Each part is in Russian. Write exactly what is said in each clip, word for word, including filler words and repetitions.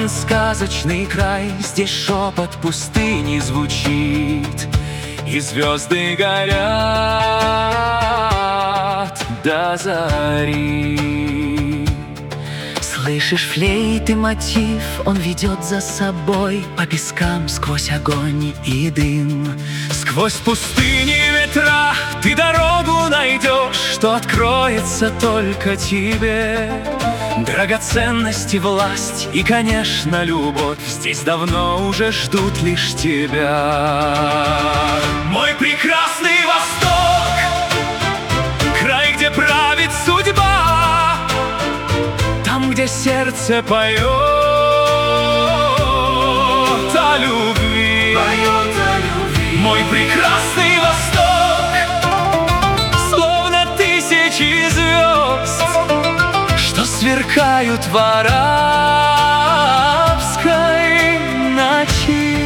он сказочный край. Здесь шепот пустыни звучит, и звезды горят до зари. Слышишь флейты мотив, он ведет за собой по пескам сквозь огонь и дым. Сквозь пустыни ветра ты дорогу найдешь, что откроется только тебе. Драгоценности, власть и, конечно, любовь здесь давно уже ждут лишь тебя. Мой прекрасный Восток, край, где правит судьба, там, где сердце поет о любви. Поет о любви. Мой прекрасный Восток, словно тысячи звезд, что сверкают в арабской ночи.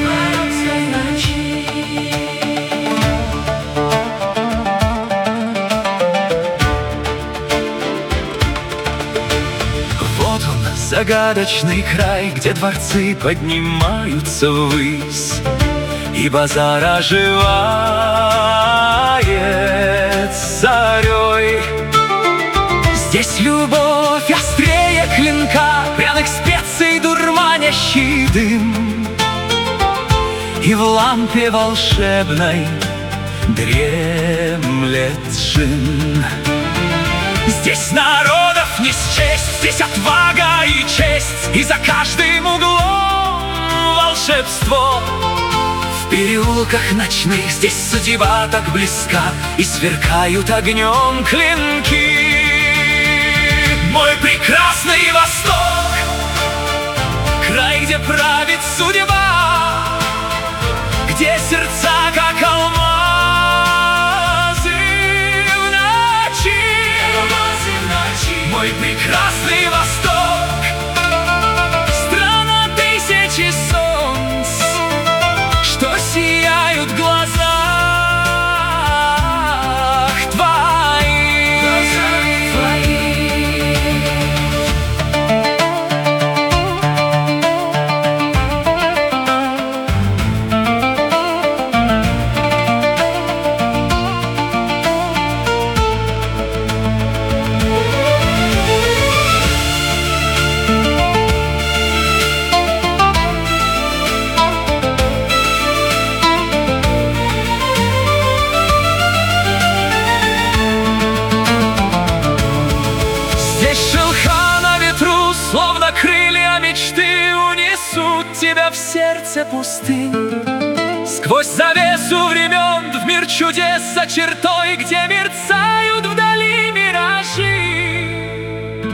Вот он, загадочный край, где дворцы поднимаются ввысь, и базар оживает зарей. Здесь любовь острее клинка, пряных специй дурманящий дым, и в лампе волшебной дремлет джин. Здесь народов не счесть, здесь отвага и честь, и за каждым углом волшебство. В переулках ночных здесь судьба так близка, и сверкают огнем клинки. Мой прекрасный Восток, край, где правит судьба, где сердца, как алмазы в ночи. Алмазы в ночи. Мой прекрасный Восток, страна тысячи солнц, что сияют в глазах твоих. Глазах твоих. Словно крылья мечты унесут тебя в сердце пустынь, сквозь завесу времен в мир чудес за чертой, где мерцают вдали миражи.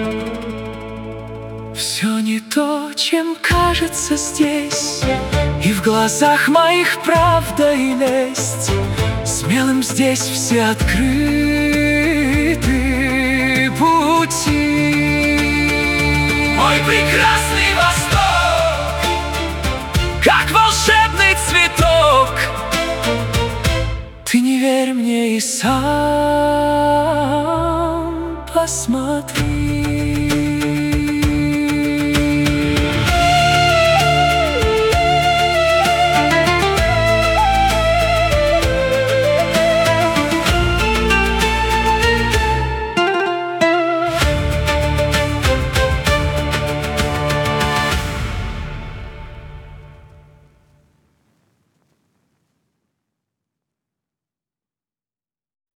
Все не то, чем кажется здесь, и в глазах моих правда и лесть. Смелым здесь все открыты пути. Мой прекрасный Восток, как волшебный цветок, ты не верь мне и сам